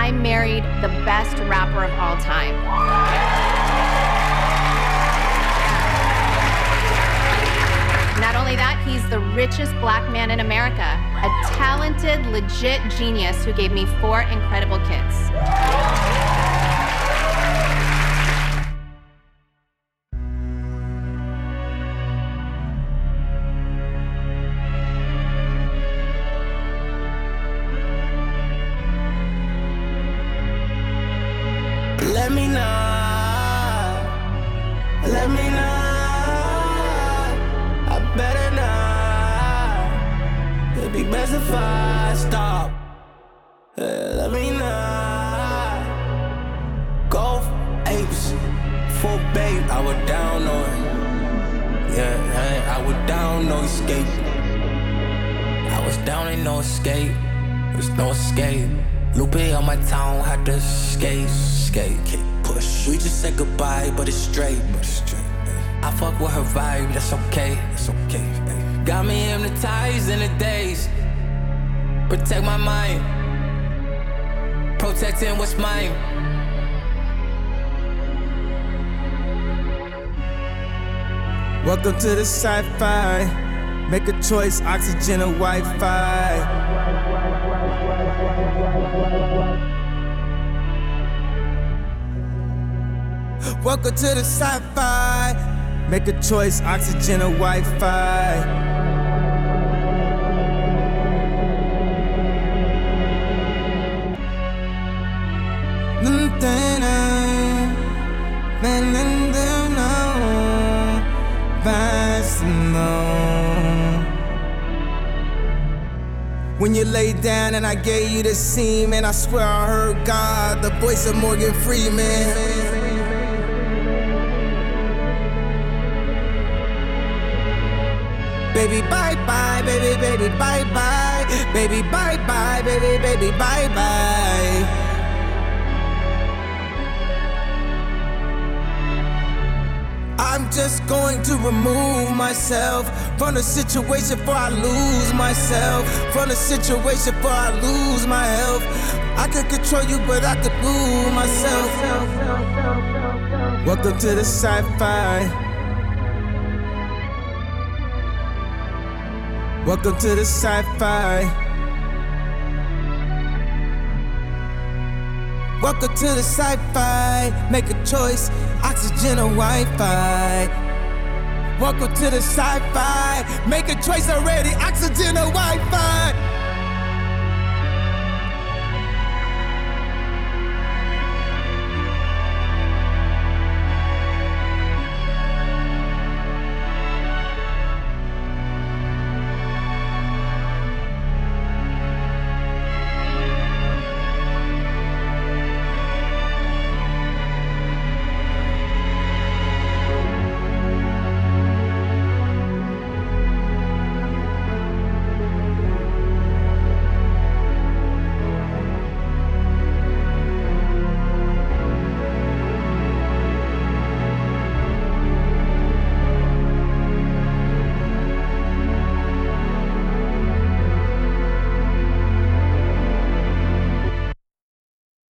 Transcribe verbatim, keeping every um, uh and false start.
I married the best rapper of all time. Not only that, he's the richest black man in America, a talented, legit genius who gave me four incredible kids. Let me know, let me know, I better not. It'd be best if I stop. Yeah, let me know. Golf apes, full babe, I was down on. Yeah, hey, I was down, no escape. I was down, ain't no escape. There's no escape. Lupe on my town, had to skate, skate, kick, push. We just said goodbye, but it's straight, but it's straight. I fuck with her vibe, that's okay, that's okay. Got me hypnotized in the days. Protect my mind, protecting what's mine. Welcome to the sci-fi. Make a choice, oxygen or Wi-Fi. Welcome to the sci-fi. Make a choice, oxygen or Wi-Fi. When you lay down and I gave you the scene, and I swear I heard God, the voice of Morgan Freeman. Baby, bye-bye, baby, baby, bye-bye. Baby, bye-bye, baby, baby, bye-bye. I'm just going to remove myself from the situation before I lose myself. From the situation before I lose my health. I could control you, but I could lose myself. Welcome to the sci-fi. Welcome to the sci-fi. Welcome to the sci-fi. Make a choice, oxygen or Wi-Fi. Welcome to the sci-fi. Make a choice already, oxygen or Wi-Fi.